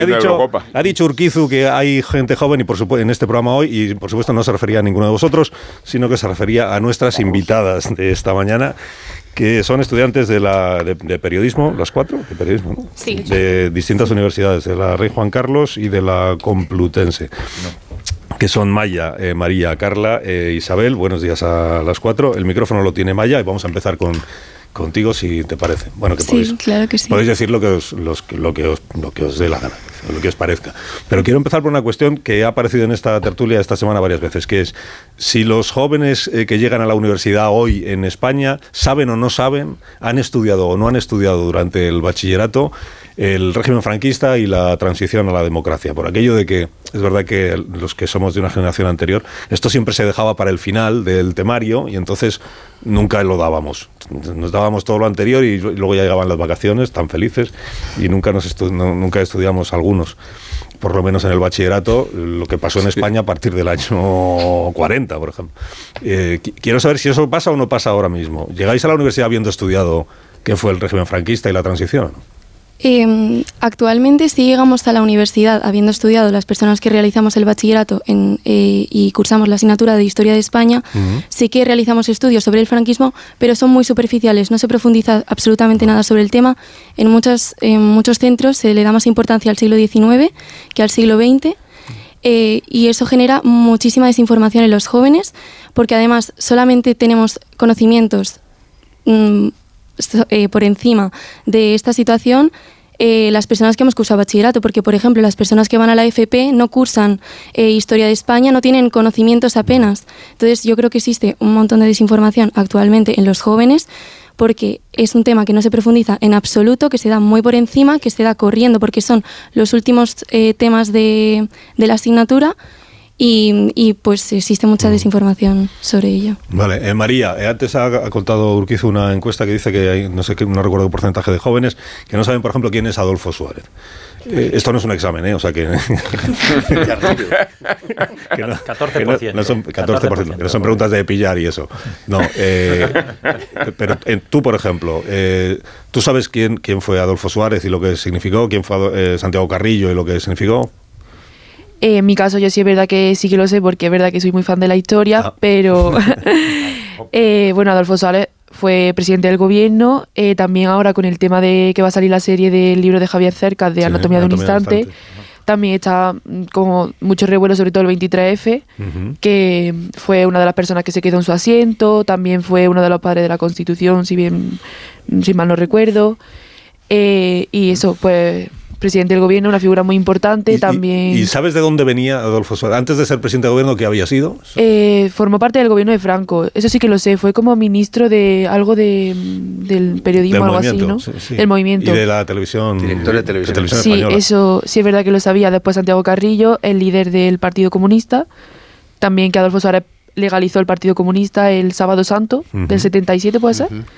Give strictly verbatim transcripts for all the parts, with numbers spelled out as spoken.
Ha dicho, ha dicho Urquizu que hay gente joven y por supuesto en este programa hoy, y por supuesto no se refería a ninguno de vosotros, sino que se refería a nuestras invitadas de esta mañana, que son estudiantes de la de, de periodismo, las cuatro, de periodismo, ¿no? Sí. De distintas universidades, de la Rey Juan Carlos y de la Complutense. No. Que son Maya, eh, María, Carla, eh, Isabel. Buenos días a las cuatro. El micrófono lo tiene Maya y vamos a empezar con contigo, si te parece. Bueno, que sí, podéis, claro que sí. Podéis decir lo que os, los, lo que os, lo que os dé la gana, lo que os parezca. Pero quiero empezar por una cuestión que ha aparecido en esta tertulia esta semana varias veces, que es si los jóvenes eh, que llegan a la universidad hoy en España saben o no saben, han estudiado o no han estudiado durante el bachillerato el régimen franquista y la transición a la democracia. Por aquello de que es verdad que los que somos de una generación anterior, esto siempre se dejaba para el final del temario y entonces nunca lo dábamos. Nos dábamos todo lo anterior y luego ya llegaban las vacaciones tan felices y nunca, nos estu- no, nunca estudiamos algunos. Por lo menos en el bachillerato, lo que pasó en España a partir del año cuarenta, por ejemplo. Eh, quiero saber si eso pasa o no pasa ahora mismo. ¿Llegáis a la universidad habiendo estudiado qué fue el régimen franquista y la transición? Eh, actualmente sí llegamos a la universidad habiendo estudiado las personas que realizamos el bachillerato en, eh, y cursamos la asignatura de Historia de España. Uh-huh. Sí que realizamos estudios sobre el franquismo, pero son muy superficiales, no se profundiza absolutamente nada sobre el tema. En, muchas, en muchos centros se le da más importancia al siglo diecinueve que al siglo veinte. Eh, y eso genera muchísima desinformación en los jóvenes, porque además solamente tenemos conocimientos mmm, Eh, por encima de esta situación eh, las personas que hemos cursado bachillerato, porque por ejemplo las personas que van a la F P no cursan eh, Historia de España, no tienen conocimientos apenas. Entonces yo creo que existe un montón de desinformación actualmente en los jóvenes, porque es un tema que no se profundiza en absoluto, que se da muy por encima, que se da corriendo porque son los últimos eh, temas de, de la asignatura. Y, y pues existe mucha desinformación sobre ello. Vale, eh, María, eh, antes ha, ha contado Urquizu una encuesta que dice que hay, no sé qué, no recuerdo el porcentaje de jóvenes que no saben, por ejemplo, quién es Adolfo Suárez. Eh, esto no es un examen, ¿eh? O sea que... que no, catorce por ciento. Que no, no son, catorce por ciento, que no son preguntas de pillar y eso. No, eh, pero eh, tú, por ejemplo, eh, ¿tú sabes quién, quién fue Adolfo Suárez y lo que significó? ¿Quién fue eh, Santiago Carrillo y lo que significó? Eh, en mi caso yo sí es verdad que sí que lo sé, porque es verdad que soy muy fan de la historia, ah. pero eh, bueno, Adolfo Suárez fue presidente del gobierno, eh, también ahora con el tema de que va a salir la serie del libro de Javier Cercas de sí, Anatomía de un instante, instante. También está como mucho revuelo, sobre todo el veintitrés efe, uh-huh. que fue una de las personas que se quedó en su asiento, también fue uno de los padres de la Constitución, si bien, si mal no recuerdo, eh, y eso pues... presidente del gobierno, una figura muy importante. ¿Y, también. ¿Y, y sabes de dónde venía Adolfo Suárez? Antes de ser presidente del gobierno, ¿qué había sido? Eh, formó parte del gobierno de Franco, eso sí que lo sé, fue como ministro de algo de del periodismo, del algo así, ¿no? Sí, sí. Del movimiento. Y de la televisión. Director de televisión, de televisión sí, española. eso sí es verdad que lo sabía. Después Santiago Carrillo, el líder del Partido Comunista. También que Adolfo Suárez legalizó el Partido Comunista el Sábado Santo, uh-huh. del setenta y siete, ¿puede ser? Uh-huh.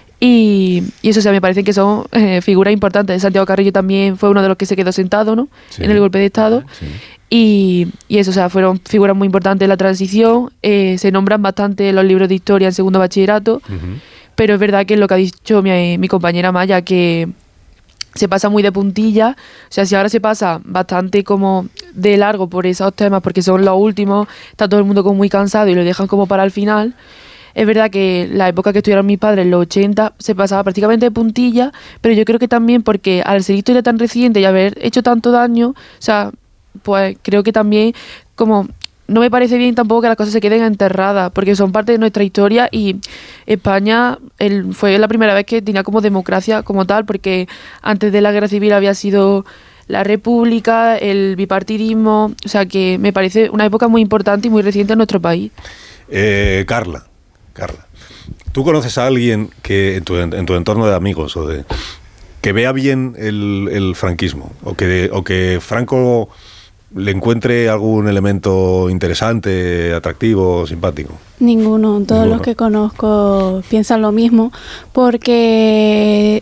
Y, y eso, o sea, me parece que son eh, figuras importantes. Santiago Carrillo también fue uno de los que se quedó sentado, ¿no? Sí. En el golpe de Estado. Sí. Y, y eso, o sea, fueron figuras muy importantes en la transición. Eh, se nombran bastante los libros de historia en segundo bachillerato. Uh-huh. Pero es verdad que es lo que ha dicho mi, mi compañera Maya, que se pasa muy de puntilla. O sea, si ahora se pasa bastante como de largo por esos temas, porque son los últimos, está todo el mundo como muy cansado y lo dejan como para el final. Es verdad que la época que estudiaron mis padres, en los ochenta, se pasaba prácticamente de puntilla, pero yo creo que también porque al ser historia tan reciente y haber hecho tanto daño, o sea, pues creo que también como no me parece bien tampoco que las cosas se queden enterradas, porque son parte de nuestra historia y España el, fue la primera vez que tenía como democracia como tal, porque antes de la guerra civil había sido la república, el bipartidismo, o sea que me parece una época muy importante y muy reciente en nuestro país. Eh, Carla. Carla, ¿tú conoces a alguien que en tu, en tu entorno de amigos o de que vea bien el, el franquismo o que, o que Franco le encuentre algún elemento interesante, atractivo, simpático? Ninguno. Todos Ninguno. Los que conozco piensan lo mismo, porque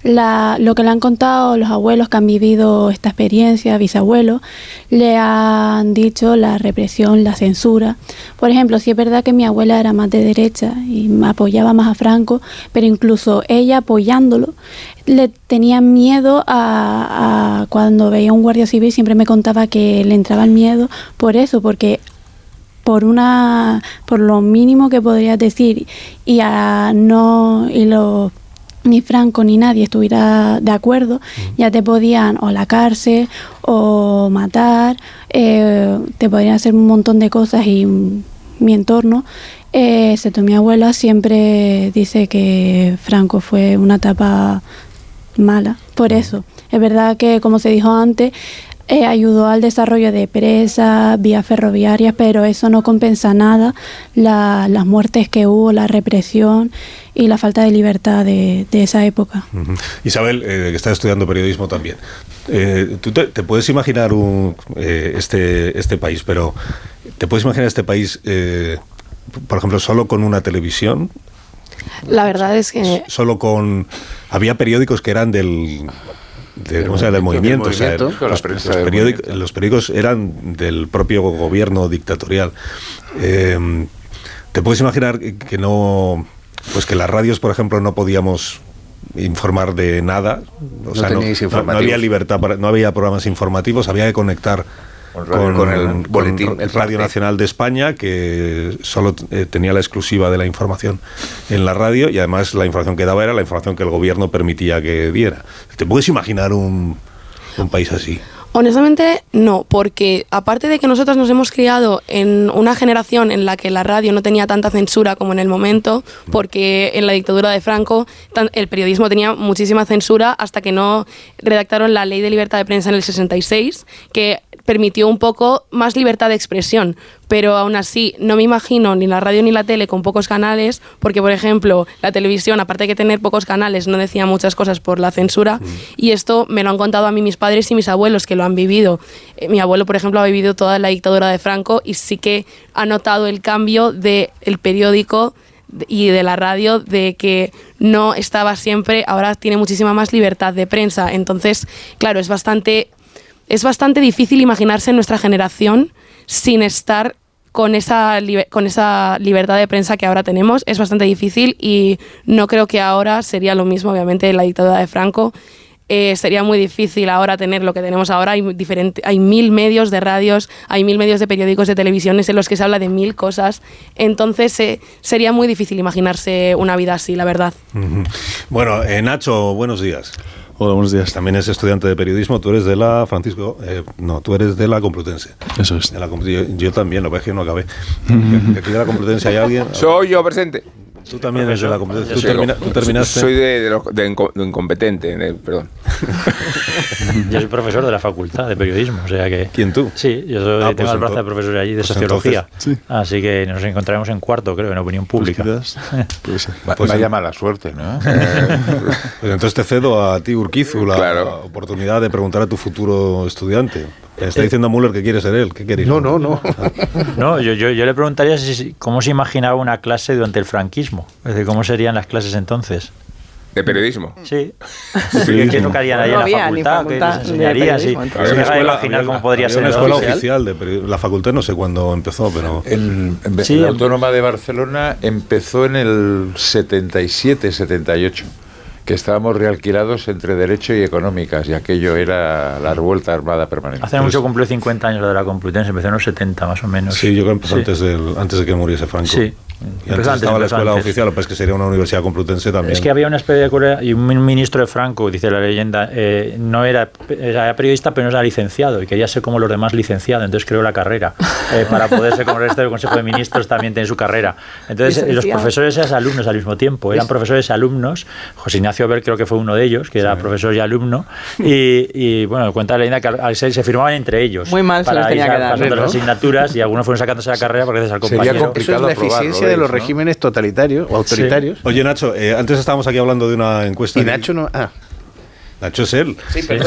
la, lo que le han contado los abuelos que han vivido esta experiencia, bisabuelos, le han dicho la represión, la censura. Por ejemplo, sí es verdad que mi abuela era más de derecha y me apoyaba más a Franco, pero incluso ella apoyándolo, le tenía miedo a, a cuando veía un guardia civil, siempre me contaba que le entraba el miedo por eso, porque por una por lo mínimo que podrías decir y a no y los ni Franco ni nadie estuviera de acuerdo, mm. ya te podían o a la cárcel o matar, eh, te podrían hacer un montón de cosas y mi entorno, eh, excepto mi abuela, siempre dice que Franco fue una etapa mala. Por eso, es verdad que, como se dijo antes, Eh, ayudó al desarrollo de presas, vías ferroviarias, pero eso no compensa nada la, las muertes que hubo, la represión y la falta de libertad de, de esa época. Uh-huh. Isabel, eh, que está estudiando periodismo también, eh, tú te, te puedes imaginar un, eh, este, este país, pero ¿te puedes imaginar este país, eh, por ejemplo, solo con una televisión? La verdad es que... Solo con... Había periódicos que eran del... De, ¿cómo se llama? Del movimiento, del movimiento, o sea, los, los, los, periódicos, los periódicos eran del propio gobierno dictatorial. Eh, ¿Te puedes imaginar que no, pues que las radios, por ejemplo, no podíamos informar de nada? O no sea, no, no, no había libertad, para, no había programas informativos, había que conectar con, radio, con el boletín, con el Radio Nacional de España, que solo eh, tenía la exclusiva de la información en la radio, y además la información que daba era la información que el gobierno permitía que diera. ¿Te puedes imaginar un, un país así? Honestamente, no, porque aparte de que nosotros nos hemos criado en una generación en la que la radio no tenía tanta censura como en el momento, porque en la dictadura de Franco el periodismo tenía muchísima censura hasta que no redactaron la Ley de Libertad de Prensa en el sesenta y seis, que permitió un poco más libertad de expresión, pero aún así no me imagino ni la radio ni la tele con pocos canales, porque por ejemplo la televisión, aparte de que tener pocos canales, no decía muchas cosas por la censura, mm. y esto me lo han contado a mí mis padres y mis abuelos, que lo han vivido. Eh, mi abuelo, por ejemplo, ha vivido toda la dictadura de Franco y sí que ha notado el cambio del periódico y de la radio, de que no estaba siempre, ahora tiene muchísima más libertad de prensa. Entonces, claro, es bastante... Es bastante difícil imaginarse nuestra generación sin estar con esa, con esa libertad de prensa que ahora tenemos. Es bastante difícil y no creo que ahora sería lo mismo, obviamente, la dictadura de Franco. Eh, sería muy difícil ahora tener lo que tenemos ahora. Hay, diferente, hay mil medios de radios, hay mil medios de periódicos, de televisiones en los que se habla de mil cosas. Entonces eh, sería muy difícil imaginarse una vida así, la verdad. Uh-huh. Bueno, eh, Nacho, buenos días. Hola, buenos días. También es estudiante de periodismo. Tú eres de la Francisco, eh, no, tú eres de la Complutense. Eso es. De la, yo, yo también, lo que es que no acabé. ¿De aquí de la Complutense hay alguien? Soy yo presente. Tú también eres de la Complutense. ¿Tú, termina, ¿Tú terminaste? Soy de, de, lo, de, inco, de incompetente, de, perdón. Yo soy profesor de la Facultad de Periodismo, o sea que... ¿Quién tú? Sí, yo soy, ah, tengo pues el brazo de profesor allí de pues Sociología. Entonces, sí. Así que nos encontraremos en cuarto, creo, en Opinión Pública. Pues, pues, pues vaya mala suerte, ¿no? Eh, pues entonces te cedo a ti, Urquizu, la claro. oportunidad de preguntar a tu futuro estudiante. Le está diciendo a Müller que quiere ser él. ¿Qué queréis? No, no, no. No, yo, yo, yo le preguntaría si, cómo se imaginaba una clase durante el franquismo. Es decir, ¿cómo serían las clases entonces? ¿De periodismo? Sí. sí. ¿Qué, ¿Qué tocarían ahí no en la facultad? facultad? ¿Qué les enseñaría? Sí. Se me imaginar había, cómo podría había ser una escuela oficial, oficial de la facultad, no sé cuándo empezó, pero... El, en, sí, la Autónoma de Barcelona empezó en el setenta y siete, setenta y ocho. Que estábamos realquilados entre Derecho y Económicas, y aquello era la revuelta armada permanente. Hace mucho cumplió cincuenta años lo de la Complutense, empezó en los setenta más o menos. Sí, yo creo que empezó sí. antes, del, antes de que muriese Franco. Sí. Y antes estaba la escuela antes. oficial, pues que sería una universidad complutense también. Es que había una especie de... Y un ministro de Franco, dice la leyenda, eh, no era, era periodista, pero no era licenciado, y quería ser como los demás licenciado, entonces creó la carrera, eh, para poder ser como el resto del Consejo de Ministros también tiene su carrera. Entonces los profesores eran alumnos al mismo tiempo, eran profesores y alumnos. José Ignacio Ver creo que fue uno de ellos, que era sí. profesor y alumno, y, y bueno, cuenta la leyenda que se, se firmaban entre ellos. Muy mal se los tenía que dar. Pasando ¿no? las asignaturas, y algunos fueron sacándose la carrera porque gracias al compañero. Sería complicado. Eso es la eficiencia de los ¿no? regímenes totalitarios o autoritarios. Sí. Oye, Nacho, eh, antes estábamos aquí hablando de una encuesta. Y Nacho no... Ah. Nacho es él. Sí, perdón.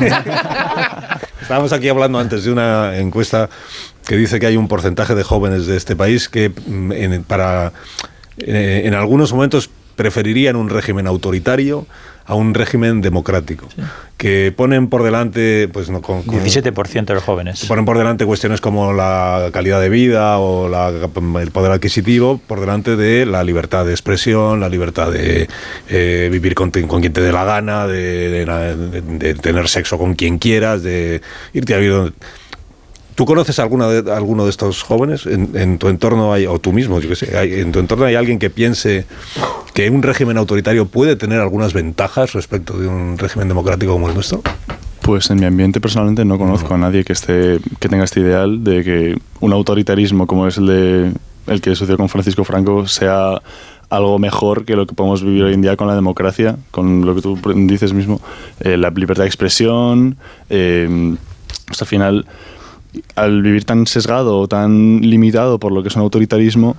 Estábamos aquí hablando antes de una encuesta que dice que hay un porcentaje de jóvenes de este país que en, para, en, en algunos momentos preferirían un régimen autoritario a un régimen democrático, sí. que ponen por delante, pues no, con, con, diecisiete por ciento de los jóvenes. Ponen por delante cuestiones como la calidad de vida o la, el poder adquisitivo por delante de la libertad de expresión, la libertad de eh, vivir con, con quien te dé la gana, de, de, de, de tener sexo con quien quieras, de irte a vivir donde... ¿Tú conoces alguna de, alguno de estos jóvenes? ¿En, en tu entorno hay, o tú mismo, yo qué sé, hay, en tu entorno hay alguien que piense que un régimen autoritario puede tener algunas ventajas respecto de un régimen democrático como el nuestro? Pues en mi ambiente personalmente no conozco no. a nadie que esté que tenga este ideal de que un autoritarismo como es el de el que sucedió con Francisco Franco sea algo mejor que lo que podemos vivir hoy en día con la democracia, con lo que tú dices mismo, eh, la libertad de expresión, eh, hasta el final... Al vivir tan sesgado o tan limitado por lo que es un autoritarismo,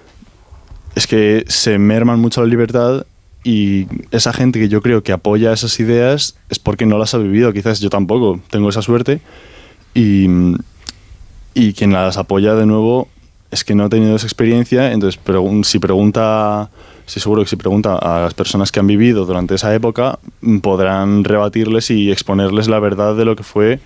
es que se merman mucho la libertad y esa gente que yo creo que apoya esas ideas es porque no las ha vivido. Quizás yo tampoco tengo esa suerte y, y quien las apoya de nuevo es que no ha tenido esa experiencia. Entonces, pregun- si pregunta, sí, seguro que si pregunta a las personas que han vivido durante esa época, podrán rebatirles y exponerles la verdad de lo que fue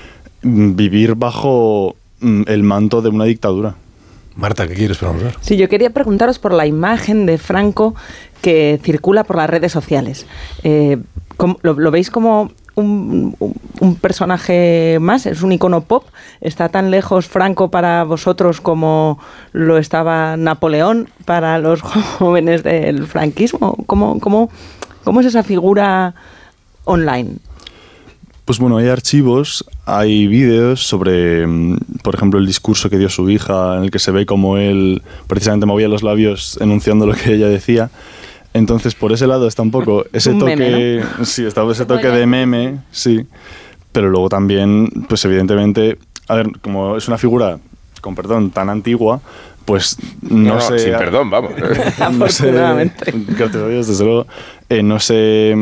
vivir bajo el manto de una dictadura. Marta, ¿qué quieres preguntar? Sí, yo quería preguntaros por la imagen de Franco que circula por las redes sociales. Eh, ¿lo, ¿Lo veis como un, un, un personaje más? ¿Es un icono pop? ¿Está tan lejos Franco para vosotros como lo estaba Napoleón para los jóvenes del franquismo? ¿Cómo, cómo, cómo es esa figura online? Pues bueno, hay archivos, hay vídeos sobre, por ejemplo, el discurso que dio su hija, en el que se ve como él precisamente movía los labios enunciando lo que ella decía. Entonces, por ese lado está un poco ese un toque, meme, ¿no? Sí, está ese toque de meme, sí. Pero luego también, pues evidentemente, a ver, como es una figura, con perdón, tan antigua, pues no, no sé... No, sin perdón, vamos. no sé, desde luego, eh, no sé...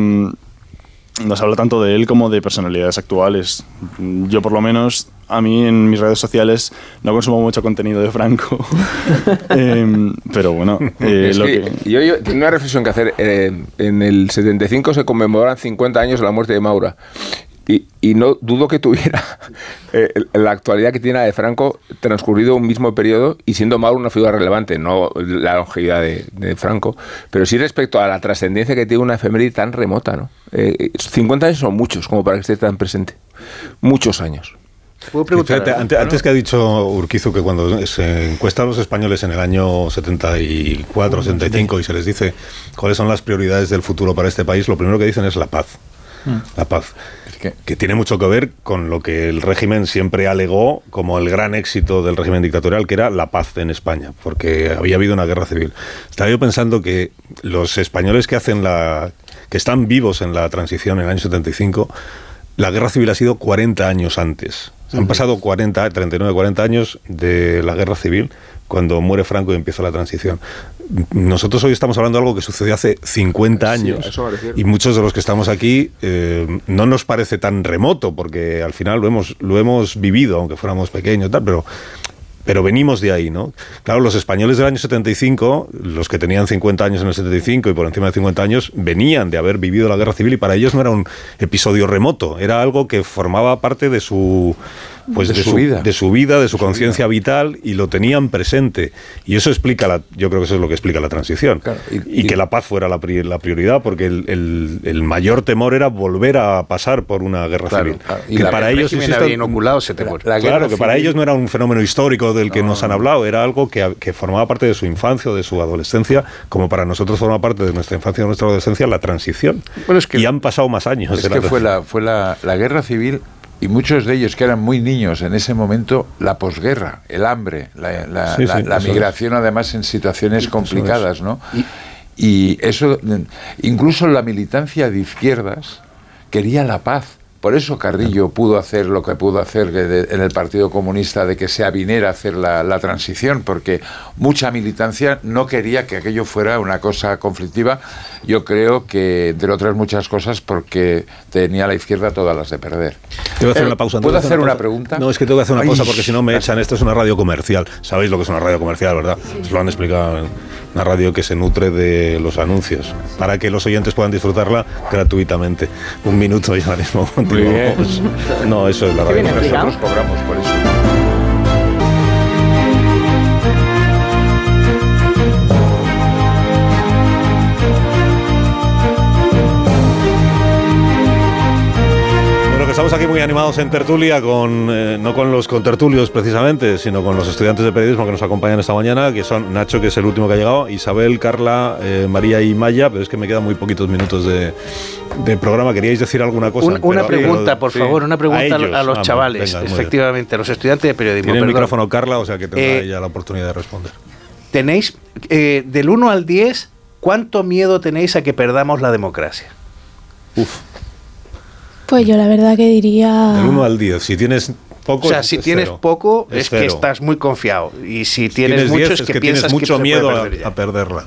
No se habla tanto de él como de personalidades actuales. Yo, por lo menos, a mí en mis redes sociales no consumo mucho contenido de Franco. eh, pero bueno, eh, es lo que que... Yo, yo tengo una reflexión que hacer. Eh, en el setenta y cinco se conmemoran cincuenta años de la muerte de Maura. Y, y no dudo que tuviera eh, la actualidad que tiene la de Franco transcurrido un mismo periodo y siendo Mauro una figura relevante, no la longevidad de, de Franco, pero sí respecto a la trascendencia que tiene una efeméride tan remota, ¿no? Eh, cincuenta años son muchos como para que esté tan presente. Muchos años. ¿Puedo preguntar? Fíjate, antes, antes que ha dicho Urquizu que cuando se encuesta a los españoles en el año setenta y cuatro, setenta y cinco y se les dice cuáles son las prioridades del futuro para este país, lo primero que dicen es la paz. La paz, que, que tiene mucho que ver con lo que el régimen siempre alegó como el gran éxito del régimen dictatorial, que era la paz en España, porque había habido una guerra civil. Estaba yo pensando que los españoles que hacen la, que están vivos en la transición en el año setenta y cinco, la guerra civil ha sido cuarenta años antes. Han pasado cuarenta, treinta y nueve, cuarenta años de la guerra civil cuando muere Franco y empieza la transición. Nosotros hoy estamos hablando de algo que sucedió hace cincuenta años, sí, eso y muchos de los que estamos aquí eh, no nos parece tan remoto porque al final lo hemos, lo hemos vivido, aunque fuéramos pequeños y tal, pero... Pero venimos de ahí, ¿no? Claro, los españoles del año setenta y cinco, los que tenían cincuenta años en el setenta y cinco y por encima de cincuenta años, venían de haber vivido la guerra civil y para ellos no era un episodio remoto, era algo que formaba parte de su... Pues de, de, su, su vida. de su vida, de su, su conciencia vital y lo tenían presente. Y eso explica, la, yo creo que eso es lo que explica la transición. Claro, y, y, y que la paz fuera la, la prioridad, porque el, el, el mayor temor era volver a pasar por una guerra claro, civil. Claro. Y que la, para el ellos régimen había inoculado ese temor. La, la claro, que civil. Para ellos no era un fenómeno histórico del que no, nos han hablado, era algo que, que formaba parte de su infancia o de su adolescencia, como para nosotros forma parte de nuestra infancia o de nuestra adolescencia la transición. Bueno, es que, y han pasado más años. Es que fue, la, fue la, la guerra civil... Y muchos de ellos que eran muy niños en ese momento, la posguerra, el hambre, la, la, sí, la, sí, la migración es. Además en situaciones sí, complicadas, ¿no? Y, y eso, incluso la militancia de izquierdas quería la paz. Por eso Carrillo pudo hacer lo que pudo hacer en el Partido Comunista de que se aviniera a hacer la, la transición, porque mucha militancia no quería que aquello fuera una cosa conflictiva. yo creo que, entre otras muchas cosas, porque tenía la izquierda todas las de perder. Tengo que hacer una pausa. ¿Puedo hacer una pausa? pregunta? No, es que tengo que hacer una Ay. pausa porque si no me echan. Esto es una radio comercial. Sabéis lo que es una radio comercial, ¿verdad? Os lo han explicado. Una radio que se nutre de los anuncios para que los oyentes puedan disfrutarla gratuitamente. Un minuto y ahora mismo continuamos. No, eso es la radio comercial. Nosotros cobramos por eso. Estamos aquí muy animados en tertulia, con eh, no con los contertulios precisamente, sino con los estudiantes de periodismo que nos acompañan esta mañana, que son Nacho, que es el último que ha llegado, Isabel, Carla, eh, María y Maya, pero es que me quedan muy poquitos minutos de, de programa. ¿Queríais decir alguna cosa? Un, una pero, pregunta, pero, por sí. favor, una pregunta a, ellos. a los ah, chavales, venga, efectivamente, a los estudiantes de periodismo. Tiene el perdón. micrófono Carla, o sea que tendrá Eh, ella la oportunidad de responder. Tenéis, eh, del uno al diez, ¿cuánto miedo tenéis a que perdamos la democracia? Uf. Pues yo la verdad que diría... Del uno al diez. Si tienes poco, O sea, es si tienes cero. poco, es, Es que cero. estás muy confiado. Y si Si tienes, mucho, diez, es que, que piensas tienes mucho que miedo se puede a, perder ya. a perderla.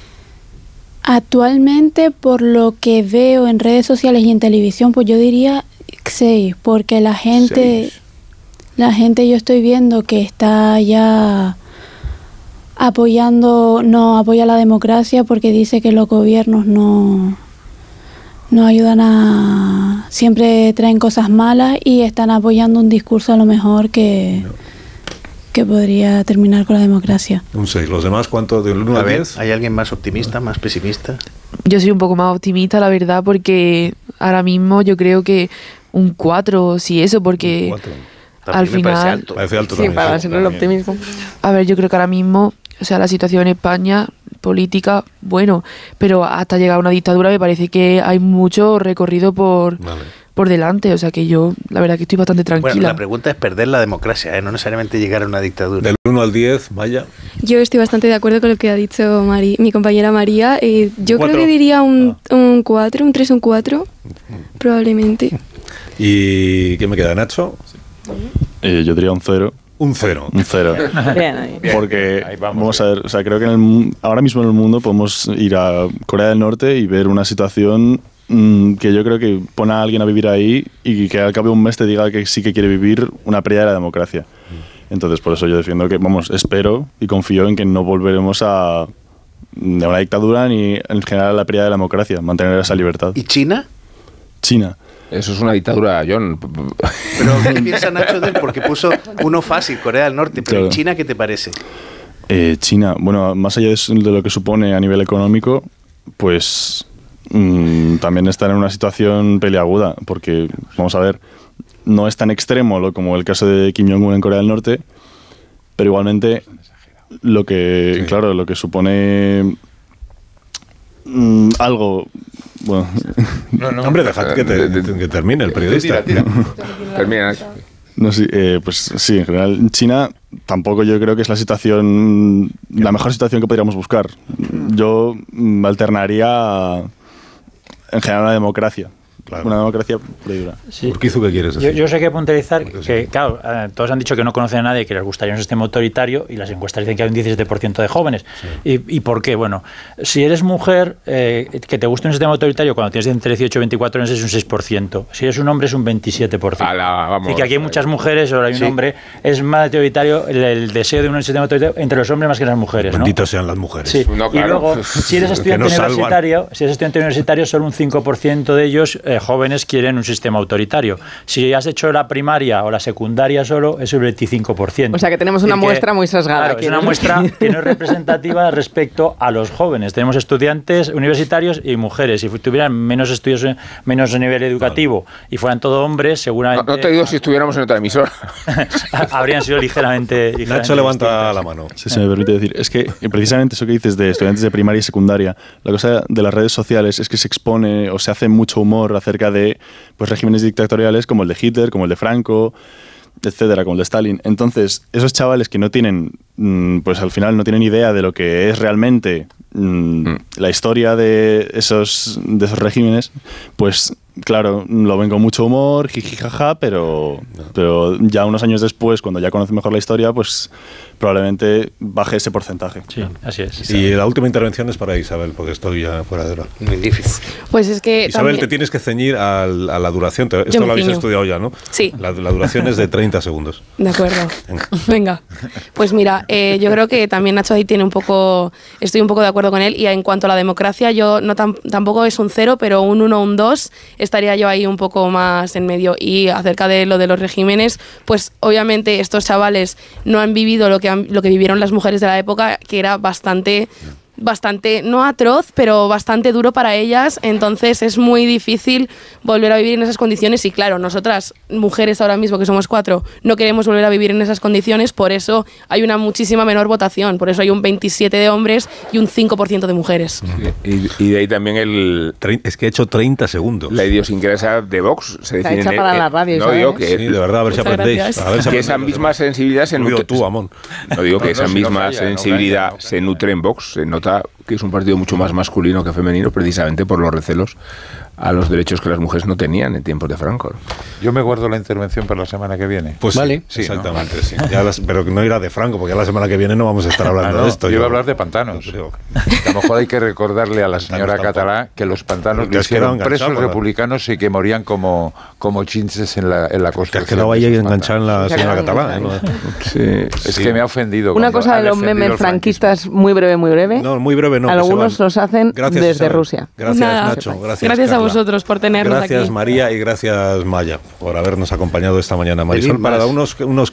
Actualmente, por lo que veo en redes sociales y en televisión, pues yo diría seis, porque la gente, Seis. la gente yo estoy viendo que está ya apoyando, no apoya la democracia porque dice que los gobiernos no, no ayudan a, siempre traen cosas malas y están apoyando un discurso a lo mejor que, que podría terminar con la democracia. Un seis. ¿Los demás cuánto? ¿Del uno A al ver, diez? ¿hay alguien más optimista, más pesimista? Yo soy un poco más optimista, la verdad, porque ahora mismo yo creo que un cuatro, sí, eso, porque Cuatro. al También me parece final... alto. Parece alto Sí, también. para sí, ser el también. optimismo. A ver, yo creo que ahora mismo, o sea, la situación en España, política, bueno, pero hasta llegar a una dictadura me parece que hay mucho recorrido por, Vale. por delante, o sea que yo, la verdad que estoy bastante Bueno, tranquila. la pregunta es perder la democracia, ¿eh? No necesariamente llegar a una dictadura. Del uno al diez, vaya. Yo estoy bastante de acuerdo con lo que ha dicho Mari, mi compañera María. Eh, yo ¿Cuatro? creo que diría un Ah. un cuatro, un tres, un cuatro, probablemente. ¿Y qué me queda, Nacho? Eh, yo diría un cero. Un cero. Un cero. Bien, ahí. Porque, ahí vamos, vamos, bien. a ver, o sea, creo que en el mu- ahora mismo en el mundo podemos ir a Corea del Norte y ver una situación mm, que yo creo que pone a alguien a vivir ahí y que al cabo de un mes te diga que sí que quiere vivir una pérdida de la democracia. Entonces, por eso yo defiendo que, vamos, espero y confío en que no volveremos a, a una dictadura ni en general a la pérdida de la democracia, mantener esa libertad. ¿Y China? China. Eso es una dictadura, John. Pero ¿qué piensa Nacho de él? Porque puso uno fácil, Corea del Norte. Pero Claro. ¿en China qué te parece? Eh, China, bueno, más allá de eso- de lo que supone a nivel económico, pues mm, también están en una situación peliaguda, porque, vamos a ver, no es tan extremo lo, como el caso de Kim Jong-un en Corea del Norte, pero igualmente lo que, Sí. claro, lo que supone mm, algo, bueno, No, no, Hombre, dejad que, te- de- de- que termine el periodista. Tira, tira. Termina. no sé, eh, pues sí, en general, China tampoco yo creo que es la situación, la mejor situación que podríamos buscar. Yo mm, alternaría a, en general a la democracia. Claro. Una democracia pura y dura. Sí. Urquizu, ¿qué quieres Yo, decir? yo sé que puntualizar Porque sí. que, claro, eh, todos han dicho que no conocen a nadie que les gustaría un sistema autoritario y las encuestas dicen que hay un diecisiete por ciento de jóvenes. ¿Y, ¿Y por qué? Bueno, si eres mujer, eh, que te guste un sistema autoritario cuando tienes entre dieciocho y veinticuatro años es un seis por ciento. Si eres un hombre es un veintisiete por ciento. Ala, vamos. y que aquí hay muchas mujeres, ahora hay un Sí. hombre, es más autoritario el, el deseo de un sistema autoritario entre los hombres más que las mujeres, ¿no? Benditas sean las mujeres. Sí, No, y claro. luego, si eres Que estudiante nos salvan. universitario, si eres estudiante universitario, solo un cinco por ciento de ellos eh, jóvenes quieren un sistema autoritario. Si has hecho la primaria o la secundaria solo, es el veinticinco por ciento. O sea que tenemos una Es decir muestra muy sesgada Claro, aquí, es una ¿no? muestra que no es representativa respecto a los jóvenes. Tenemos estudiantes universitarios y mujeres. Si tuvieran menos estudios, eh, menos nivel educativo y fueran todo hombres, No, seguramente no te digo si estuviéramos en otra emisora. habrían sido ligeramente, ligeramente Nacho levanta distintas. la mano. Si se me permite decir, es que eh, precisamente eso que dices de estudiantes de primaria y secundaria, la cosa de las redes sociales es que se expone o se hace mucho humor acerca de pues regímenes dictatoriales como el de Hitler, como el de Franco, etcétera, como el de Stalin. Entonces, esos chavales que no tienen, mm, pues al final no tienen idea de lo que es realmente mm, la historia de esos, de esos regímenes, pues claro, lo ven con mucho humor, jiji, jaja, pero, pero ya unos años después, cuando ya conocen mejor la historia, pues probablemente baje ese porcentaje. Sí, así es. Y la última intervención es para Isabel, porque estoy ya fuera de hora. Muy difícil. Pues es que Isabel, también... te tienes que ceñir al, a la duración. Te, esto me lo habéis ciño. estudiado ya, ¿no? Sí. La, la duración es de treinta segundos. De acuerdo. Venga. Venga. Pues mira, eh, yo creo que también Nacho ahí tiene un poco... Estoy un poco de acuerdo con él. Y en cuanto a la democracia, yo no tam, tampoco es un cero, pero un uno o un dos estaría yo ahí un poco más en medio. Y acerca de lo de los regímenes, pues obviamente estos chavales no han vivido lo que, han, lo que vivieron las mujeres de la época, que era bastante... bastante, no atroz, pero bastante duro para ellas, entonces es muy difícil volver a vivir en esas condiciones y claro, nosotras, mujeres ahora mismo que somos cuatro, no queremos volver a vivir en esas condiciones, por eso hay una muchísima menor votación, por eso hay un veintisiete de hombres y un cinco por ciento de mujeres. Y, y de ahí también el... Es que he hecho treinta segundos. La idiosincrasia de Vox. Se Está define hecha en- para eh, la radio, No ¿sabes? digo que... Sí, de verdad, a ver si Muchas aprendéis. gracias. A ver si que esa aprendéis. misma sensibilidad se Incluido nutre, tú, Amón. no digo que No, esa no, si no misma falla, no sensibilidad calla, no se calla. nutre en Vox. Se nota que es un partido mucho más masculino que femenino, precisamente por los recelos a los derechos que las mujeres no tenían en tiempos de Franco. Yo me guardo la intervención para la semana que viene. Pues Vale. sí, exactamente, sí. Ya las- pero que no irá de Franco, porque ya la semana que viene no vamos a estar hablando Ah, no, de esto. yo iba a hablar de pantanos. yo creo. Que a lo mejor hay que recordarle a la señora tampoco. Catalá que los pantanos Porque lo has quedado hicieron enganchado presos con la- republicanos y que morían como, como chinches en la, en la Te construcción. has quedado de ahí esos enganchado en la Se señora acaban de Catalán. ¿eh? pantanos. Es que me ha ofendido. Una cuando cosa ha de los defendido memes el franquismo. franquistas, muy breve, muy breve. No, muy breve no. que se Algunos van. los hacen Gracias, desde Isabel. Rusia. Gracias, Nada. Nacho. Gracias, Gracias a Carla. vosotros por tenernos Gracias, aquí. María, y gracias, Maya, por habernos acompañado esta mañana. Marisol, Feliz para más. unos, unos